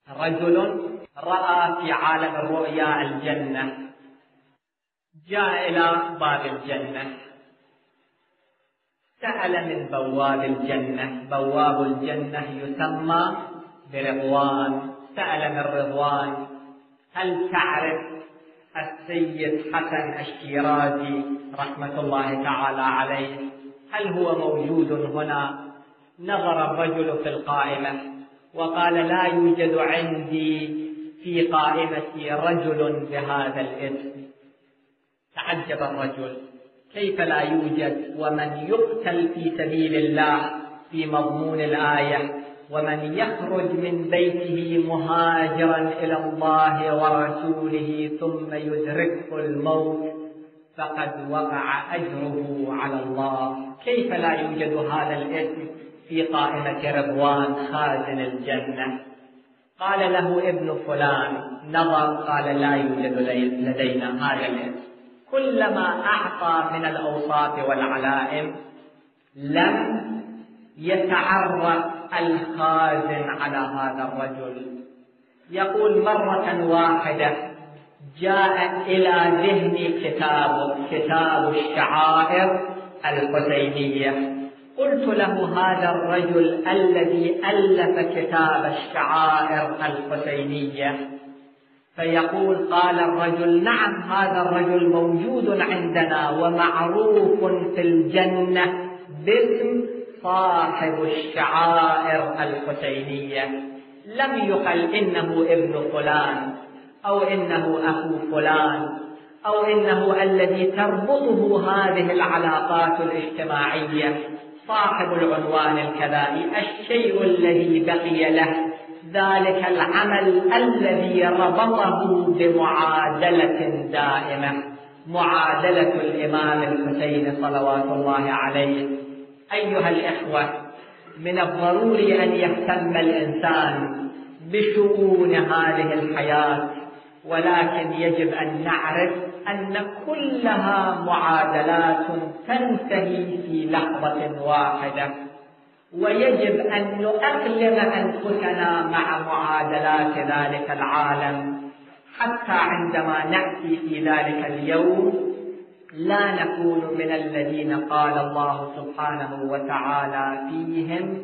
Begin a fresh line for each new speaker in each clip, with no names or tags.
رجل رأى في عالم الرؤيا الجنة، جاء إلى باب الجنة، سأل من بواب الجنة، بواب الجنة يسمى برضوان، سأل من رضوان: هل تعرف السيد حسن الشيرازي رحمة الله تعالى عليه؟ هل هو موجود هنا؟ نظر الرجل في القائمة وقال: لا يوجد عندي في قائمتي رجل بهذا الاسم. تعجب الرجل: كيف لا يوجد ومن يقتل في سبيل الله في مضمون الآية، ومن يخرج من بيته مهاجرا إلى الله ورسوله ثم يدركه الموت فقد وقع أجره على الله، كيف لا يوجد هذا الاسم في قائمة رضوان خازن الجنة؟ قال له: ابن فلان. نظر قال: لا يوجد لدينا هذا الاسم. كلما أعطى من الأوصاف والعلائم لم يتعرف الخازن على هذا الرجل. يقول: مرة واحدة جاء إلى ذهني كتاب الشعائر الحسينية. قلت له: هذا الرجل الذي ألف كتاب الشعائر الحسينية؟ فيقول: قال الرجل: نعم، هذا الرجل موجود عندنا ومعروف في الجنة باسم صاحب الشعائر الحسينية. لم يقل إنه ابن فلان أو إنه أخو فلان أو إنه الذي تربطه هذه العلاقات الاجتماعية، صاحب العنوان الكذائي، الشيء الذي بقي له ذلك العمل الذي ربطه بمعادلة دائمة، معادلة الإمام الحسين صلوات الله عليه. أيها الإخوة، من الضروري أن يهتم الإنسان بشؤون هذه الحياة، ولكن يجب أن نعرف أن كلها معادلات تنتهي في لحظة واحدة، ويجب أن نؤقلم أنفسنا مع معادلات ذلك العالم حتى عندما نأتي في ذلك اليوم لا نكون من الذين قال الله سبحانه وتعالى فيهم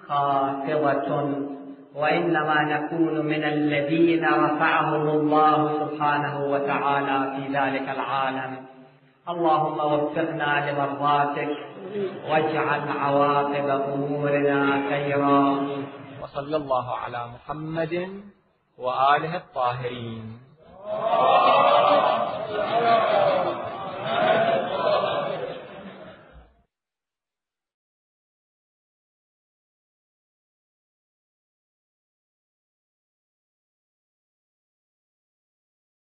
خافضة، وإنما نكون من الذين رفعهم الله سبحانه وتعالى في ذلك العالم. اللهم وفقنا لمرضاتك واجعل عواقب أمورنا خيرا، وصلى الله على محمد وآله الطاهرين.